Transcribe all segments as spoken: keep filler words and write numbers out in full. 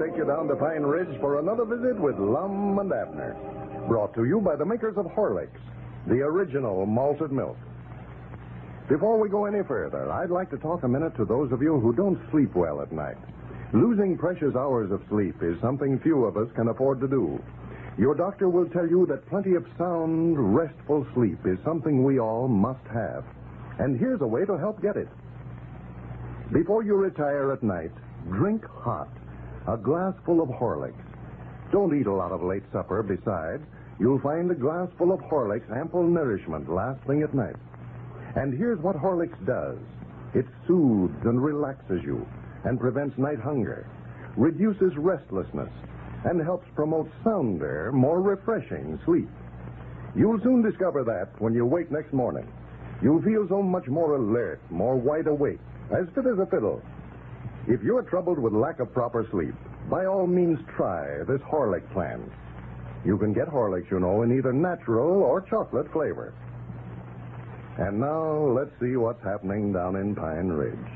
take you down to Pine Ridge for another visit with Lum and Abner. Brought to you by the makers of Horlicks, the original malted milk. Before we go any further, I'd like to talk a minute to those of you who don't sleep well at night. Losing precious hours of sleep is something few of us can afford to do. Your doctor will tell you that plenty of sound, restful sleep is something we all must have. And here's a way to help get it. Before you retire at night, drink hot a glass full of Horlicks. Don't eat a lot of late supper. Besides, you'll find a glass full of Horlicks ample nourishment last thing at night. And here's what Horlicks does. It soothes and relaxes you and prevents night hunger, reduces restlessness, and helps promote sounder, more refreshing sleep. You'll soon discover that when you wake next morning. You'll feel so much more alert, more wide awake, as fit as a fiddle. If you're troubled with lack of proper sleep, by all means try this Horlick plan. You can get Horlicks, you know, in either natural or chocolate flavor. And now let's see what's happening down in Pine Ridge.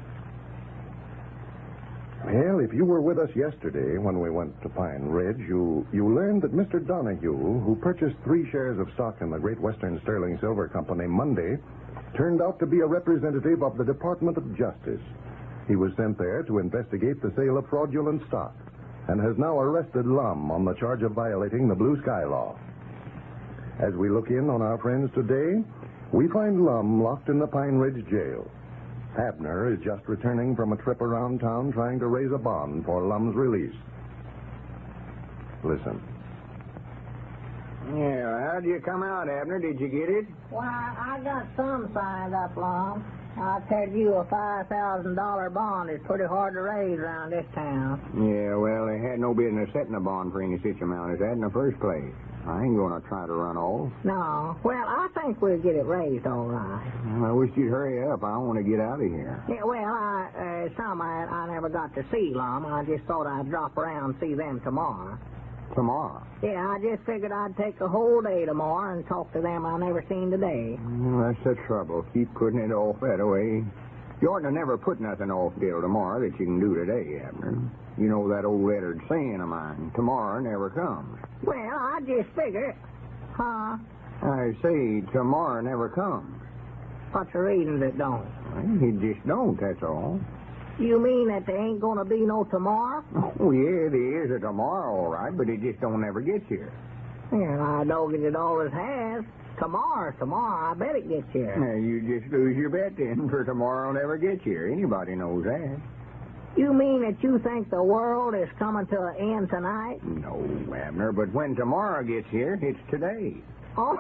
Well, if you were with us yesterday when we went to Pine Ridge, you, you learned that Mister Donahue, who purchased three shares of stock in the Great Western Sterling Silver Company Monday, turned out to be a representative of the Department of Justice. He was sent there to investigate the sale of fraudulent stock and has now arrested Lum on the charge of violating the Blue Sky Law. As we look in on our friends today, we find Lum locked in the Pine Ridge jail. Abner is just returning from a trip around town trying to raise a bond for Lum's release. Listen. Yeah, how'd you come out, Abner? Did you get it? Why, I got some signed up, Lum. I tell you, a five thousand dollars bond is pretty hard to raise around this town. Yeah, well, they had no business setting a bond for any such amount as that in the first place. I ain't going to try to run off. No. Well, I think we'll get it raised all right. Well, I wish you'd hurry up. I want to get out of here. Yeah, well, I, uh, some I, I never got to see, Lum. I just thought I'd drop around and see them tomorrow. Tomorrow? Yeah, I just figured I'd take a whole day tomorrow and talk to them I never seen today. Well, that's the trouble. Keep putting it off that way. You ought to never put nothing off till tomorrow that you can do today, Abner. You know that old lettered saying of mine, tomorrow never comes. Well, I just figured, huh? I say tomorrow never comes. What's the reason it don't? Well, it just don't, that's all. You mean that there ain't going to be no tomorrow? Oh, yeah, there is a tomorrow, all right, but it just don't never get here. Well, I don't get it always has. Tomorrow's tomorrow. I bet it gets here. Now, you just lose your bet then, for tomorrow never gets here. Anybody knows that. You mean that you think the world is coming to an end tonight? No, Abner, but when tomorrow gets here, it's today. Oh,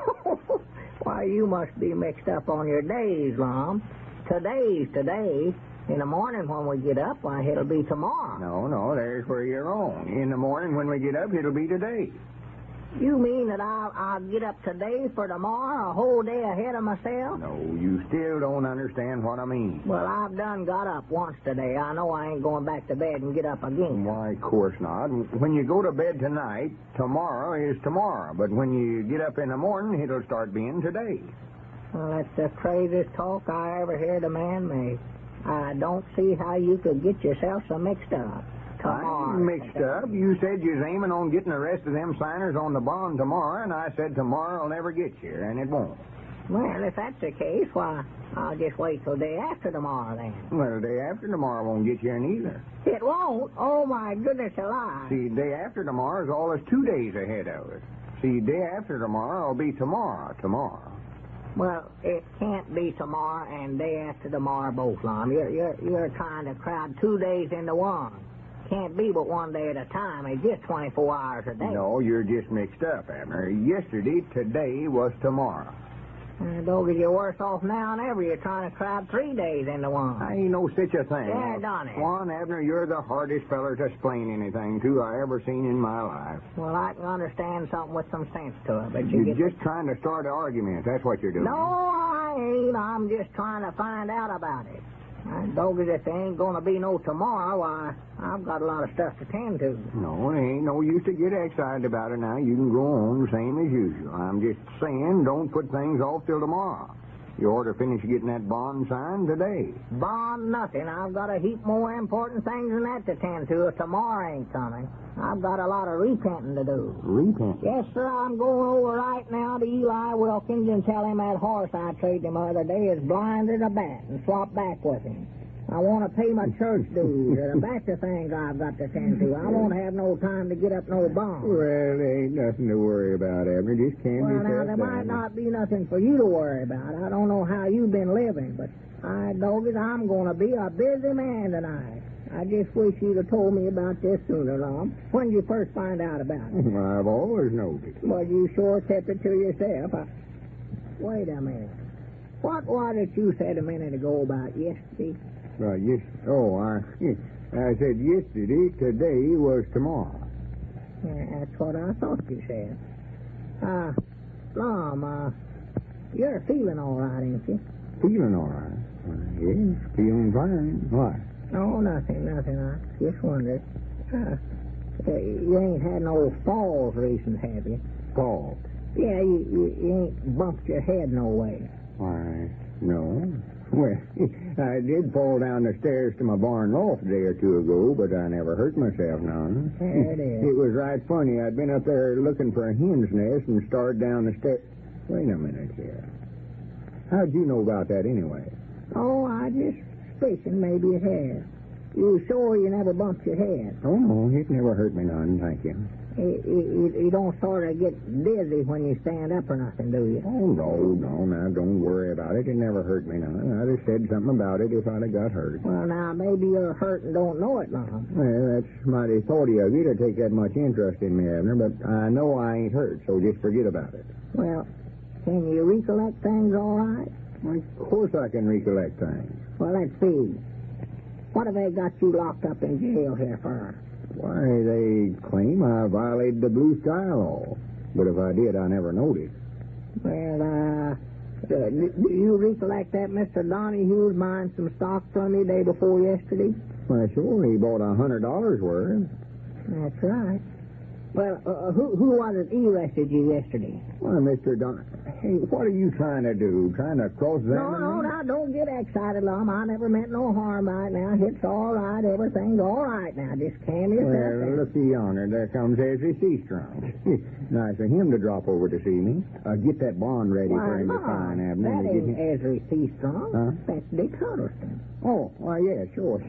why, you must be mixed up on your days, Lum. Today's today. In the morning when we get up, why, it'll be tomorrow. No, no, there's where you're wrong. In the morning when we get up, it'll be today. You mean that I'll, I'll get up today for tomorrow, a whole day ahead of myself? No, you still don't understand what I mean. Well, I've done got up once today. I know I ain't going back to bed and get up again. Why, of course not. When you go to bed tonight, tomorrow is tomorrow. But when you get up in the morning, it'll start being today. Well, that's the craziest talk I ever heard a man make. I don't see how you could get yourself so mixed up. Tomorrow. I'm mixed up. You said you was aiming on getting the rest of them signers on the bond tomorrow, and I said tomorrow will never get here, and it won't. Well, if that's the case, why, I'll just wait till day after tomorrow, then. Well, the day after tomorrow won't get here neither. It won't? Oh, my goodness alive. See, day after tomorrow is all as two days ahead of us. See, day after tomorrow will be tomorrow, tomorrow. Well, it can't be tomorrow and day after tomorrow both, Lum. You're, you're, you're trying to crowd two days into one. Can't be but one day at a time. It's just twenty-four hours a day. No, you're just mixed up, Abner. Yesterday, today was tomorrow. Uh, Doggy, you're worse off now than ever. You're trying to crowd three days into one. I ain't no such a thing. Yeah, done it. Juan, Abner, you're the hardest feller to explain anything to I ever seen in my life. Well, I can understand something with some sense to it, but you You're get just trying to start an argument. That's what you're doing. No, I ain't. I'm just trying to find out about it. Uh, Doggy, if there ain't going to be no tomorrow, why, I've got a lot of stuff to tend to. No, it ain't no use to get excited about it now. You can go on the same as usual. I'm just saying don't put things off till tomorrow. You ought to finish getting that bond signed today. Bond nothing. I've got a heap more important things than that to tend to if tomorrow ain't coming. I've got a lot of repenting to do. Repent? Yes, sir. I'm going over right now to Eli Wilkins and tell him that horse I traded him the other day is blind as a bat and swap back with him. I want to pay my church dues. There's a batch of things I've got to tend to. I won't have no time to get up no bond. Well, there ain't nothing to worry about, Abner. Just calm Well, now, yourself there down. might not be nothing for you to worry about. I don't know how you've been living, but I dog it, I'm going to be a busy man tonight. I just wish you'd have told me about this sooner, Lum. When did you first find out about it? I've always known it. Well, you sure kept it to yourself. I... Wait a minute. What was it you said a minute ago about yesterday? Well, yes. Oh, I, I said yesterday, today was tomorrow. Yeah, that's what I thought you said. Uh, Lum, uh, you're feeling all right, ain't you? Feeling all right? Well, yes, feeling fine. What? No, nothing, nothing. I just wondered. Uh, you ain't had no falls recent, have you? Fall? Yeah, you, you, you ain't bumped your head no way. Why, no. Well, I did fall down the stairs to my barn loft a day or two ago, but I never hurt myself none. There it is. It was right funny. I'd been up there looking for a hen's nest and started down the stairs. Wait a minute here. How'd you know about that anyway? Oh, I just suspicion maybe it has. You sure you never bumped your head? Oh, no, it never hurt me none, thank you. You, you, you don't sort of get dizzy when you stand up or nothing, do you? Oh, no, no, now, don't worry about it. It never hurt me none. I'd have said something about it if I'd have got hurt. Well, now, maybe you're hurt and don't know it, Mom. Well, that's mighty thoughty of you to take that much interest in me, Abner, but I know I ain't hurt, so just forget about it. Well, can you recollect things all right? Well, of course I can recollect things. Well, let's see. What have they got you locked up in jail here for? Why, they claim I violated the Blue Sky Law. But if I did, I never noticed. Well, uh, do, do you recollect that Mister Donahue buying some stock from me day before yesterday? Well, sure, he bought a hundred dollars worth. That's right. Well, uh, who who was it he arrested you yesterday? Well, Mister Don... Hey, what are you trying to do? Trying to cross-examine No, no, me? now, don't get excited, Lum. I never meant no harm by it now. It's all right. Everything's all right now. Just calm yourself Well, down. looky yonder. There comes Ezra Seastrong. Nice of him to drop over to see me. Uh, get that bond ready Why, for him to Lum, sign, Abner. that and get ain't him- Ezra Seastrong. Huh? That's Dick Huddleston. Oh, why, yeah, sure.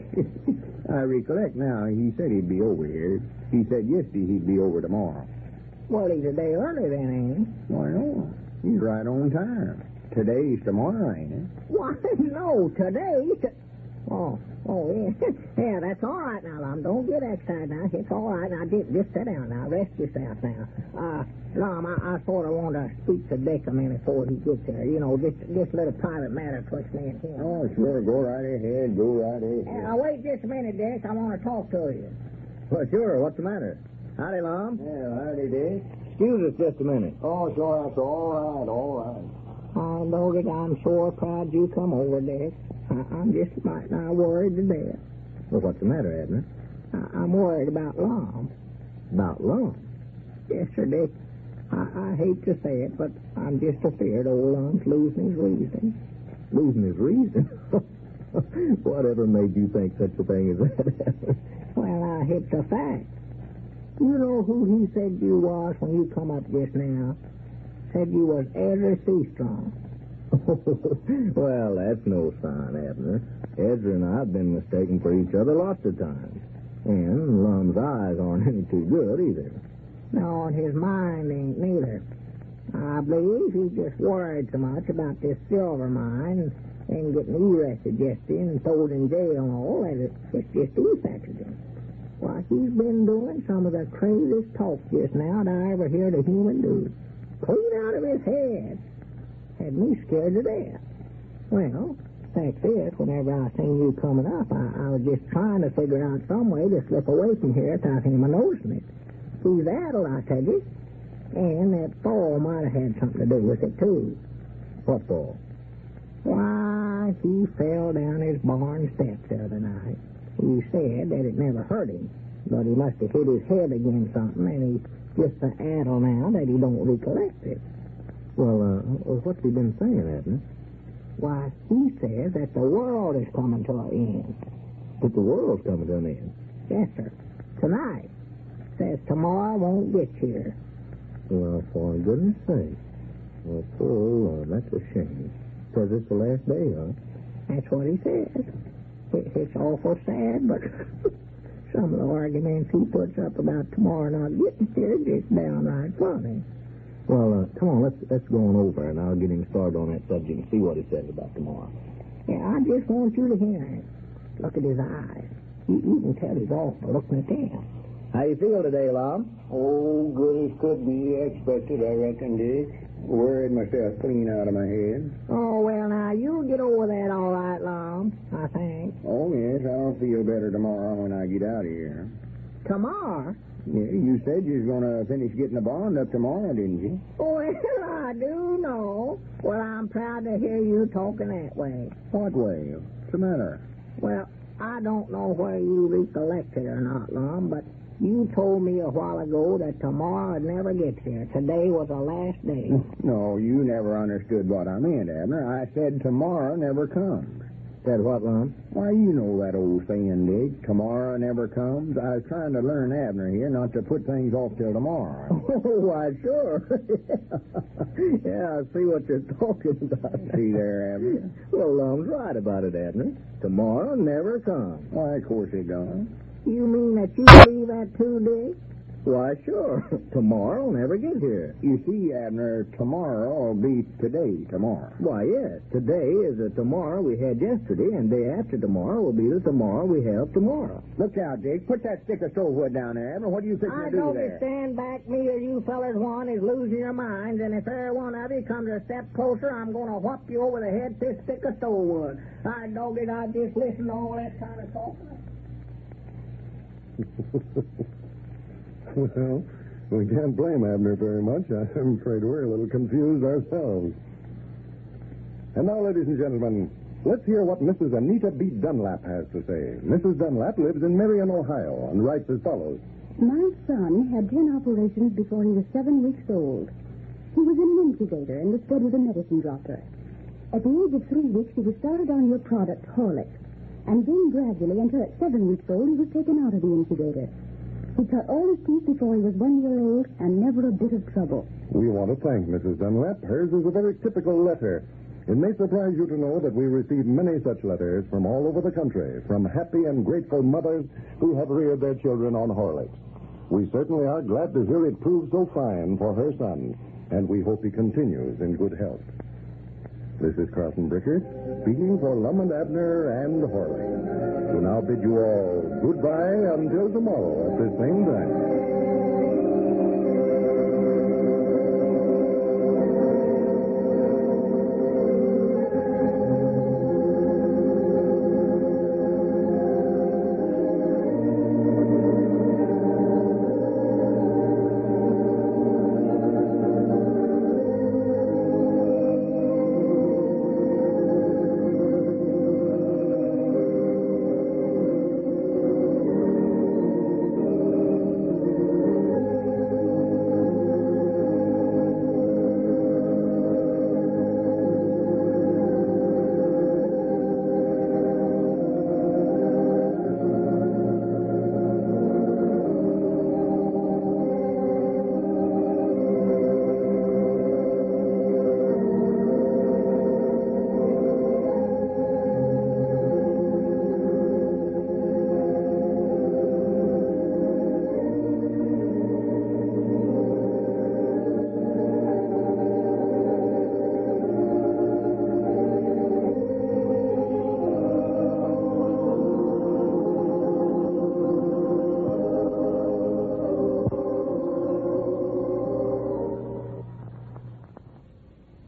I recollect now. He said he'd be over here. He said yesterday he'd be over tomorrow. Well, he's a day early then, ain't he? Why, no. He's right on time. Today's tomorrow, ain't it? Why, no, today. T- oh, oh, yeah. Yeah, that's all right now, Lum. Don't get excited now. It's all right now. Just, just sit down now. Rest yourself now. Uh, Lum, I, I sort of want to speak to Dick a minute before he gets there. You know, just, just a little private matter betwixt me and him. Oh, sure. Go right ahead. Go right ahead. Uh, wait just a minute, Dick. I want to talk to you. Well, sure. What's the matter? Howdy, Lum. Yeah, howdy, Dick. Excuse us just a minute. Oh, sure. That's all right. All right. Oh, Doggett, I'm sure proud you come over, Dick. I, I'm just right now worried to death. Well, what's the matter, Abner? I, I'm worried about Lum. About Lum? Yes, sir, Dick. I, I hate to say it, but I'm just afraid old Lum's losing his reason. Losing his reason? Whatever made you think such a thing as that? Well, I hit the fact. You know who he said you was when you come up just now? Said you was Ezra Seastrong. Well, that's no sign, Abner. Ezra and I have been mistaken for each other lots of times. And Lum's eyes aren't any too good either. No, and his mind ain't neither. I believe he's just worried so much about this silver mine and getting arrested yesterday and thrown in jail and all that it, it's just affected him. Why, he's been doing some of the craziest talk just now that I ever heard a human do. Clean out of his head. Had me scared to death. Well, fact is, whenever I seen you coming up, I, I was just trying to figure out some way to slip away from here without him noticing it. He's addled, I tell you. And that fall might have had something to do with it, too. What fall? Why, he fell down his barn steps the other night. He said that it never hurt him, but he must have hit his head against something, and he's just so addled now that he don't recollect it. Well, uh, what's he been saying, Abner? Why, he says that the world is coming to an end. That the world's coming to an end? Yes, sir. Tonight. Says tomorrow won't get here. Well, for goodness sake. Well, poor old Lord, that's a shame. Says it's the last day, huh? That's what he says. It, it's awful sad, but some of the arguments he puts up about tomorrow not getting here is just downright funny. Well, uh, come on, let's let's go on over, and I'll get him started on that subject and see what he says about tomorrow. Yeah, I just want you to hear him. Look at his eyes. You, you can tell he's awful looking at them. How you feel today, Lom? Oh, good as could be expected, I reckon, Dick. Worried myself clean out of my head. Oh, well, now, you'll get over that all right, Lom, I think. Oh, yes, I'll feel better tomorrow when I get out of here. Tomorrow? Yeah, you said you was going to finish getting the bond up tomorrow, didn't you? Well, I do know. Well, I'm proud to hear you talking that way. What way? What's the matter? Well, I don't know whether you recollected or not, Lom, but you told me a while ago that tomorrow would never get here. Today was the last day. No, you never understood what I meant, Abner. I said tomorrow never comes. Said what, Lom? Why, you know that old saying, Dick. Tomorrow never comes. I was trying to learn Abner here not to put things off till tomorrow. Oh, why, sure. Yeah, I see what you're talking about. See there, Abner? Well, Lom's right about it, Abner. Tomorrow never comes. Why, of course it don't. You mean that you believe that too, Dick? Why, sure. Tomorrow will never get here. You see, Abner, tomorrow will be today tomorrow. Why, yes. Today is the tomorrow we had yesterday, and day after tomorrow will be the tomorrow we have tomorrow. Look out, Dick. Put that stick of stove wood down there, Abner. What do you think I you do don't there? stand back. Me or you fellas want is losing your minds, and if every one of you comes a step closer, I'm going to whop you over the head with this stick of stove wood. I dog it, I just listen to all that kind of talking. Well, we can't blame Abner very much. I'm afraid we're a little confused ourselves. And now, ladies and gentlemen, let's hear what Missus Anita B. Dunlap has to say. Missus Dunlap lives in Marion, Ohio, and writes as follows. My son had ten operations before he was seven weeks old. He was in an incubator and was fed with a medicine dropper. At the age of three weeks, he was started on your product, Horlicks. And then gradually, until at seven weeks old, he was taken out of the incubator. He cut all his teeth before he was one year old, and never a bit of trouble. We want to thank Missus Dunlap. Hers is a very typical letter. It may surprise you to know that we receive many such letters from all over the country, from happy and grateful mothers who have reared their children on Horlicks. We certainly are glad to hear it proved so fine for her son, and we hope he continues in good health. This is Carlton Bricker, speaking for Lum and Abner and Horlicks. We now bid you all goodbye until tomorrow at the same time.